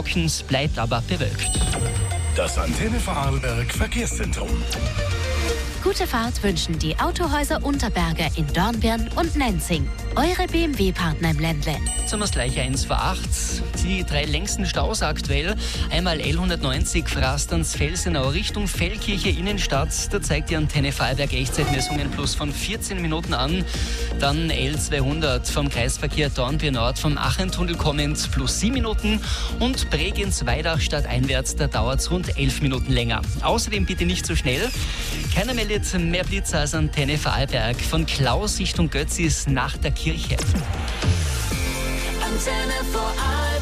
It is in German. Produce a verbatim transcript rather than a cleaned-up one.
trocken, es bleibt aber bewölkt. Das Antenne Vorarlberg Verkehrszentrum. Gute Fahrt wünschen die Autohäuser Unterberger in Dornbirn und Nenzing. Eure B M W-Partner im Ländle. Zum gleich eins vor acht. Die drei längsten Staus aktuell. Einmal L hundertneunzig Frasterns-Felsenau Richtung Feldkirche Innenstadt. Da zeigt die Antenne Vorarlberg Echtzeitmessungen plus von vierzehn Minuten an. Dann L zweihundert vom Kreisverkehr Dornbirn Nord vom Achentunnel kommend plus sieben Minuten. Und Bregenz-Weidach stadteinwärts, da dauert es rund elf Minuten länger. Außerdem bitte nicht so schnell. Keiner meldet mehr Blitzer als Antenne Vorarlberg. Von Klaus Richtung Götzis nach der Kirche. Antenne Vorarlberg.